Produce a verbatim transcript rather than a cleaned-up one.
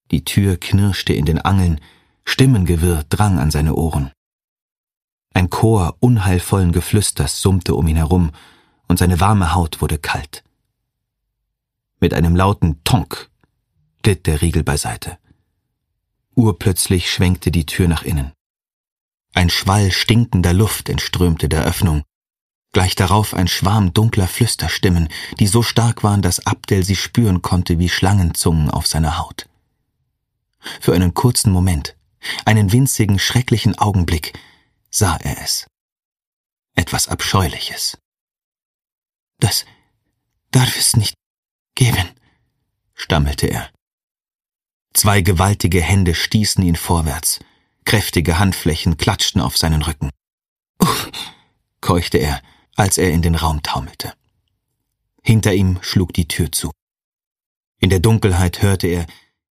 Die Tür knirschte in den Angeln, Stimmengewirr drang an seine Ohren. Ein Chor unheilvollen Geflüsters summte um ihn herum, und seine warme Haut wurde kalt. Mit einem lauten Tonk glitt der Riegel beiseite. Urplötzlich schwenkte die Tür nach innen. Ein Schwall stinkender Luft entströmte der Öffnung, gleich darauf ein Schwarm dunkler Flüsterstimmen, die so stark waren, dass Abdel sie spüren konnte wie Schlangenzungen auf seiner Haut. Für einen kurzen Moment, einen winzigen, schrecklichen Augenblick, sah er es. Etwas Abscheuliches. »Das darf es nicht geben«, stammelte er. Zwei gewaltige Hände stießen ihn vorwärts. Kräftige Handflächen klatschten auf seinen Rücken. »Uff«, keuchte er, als er in den Raum taumelte. Hinter ihm schlug die Tür zu. In der Dunkelheit hörte er,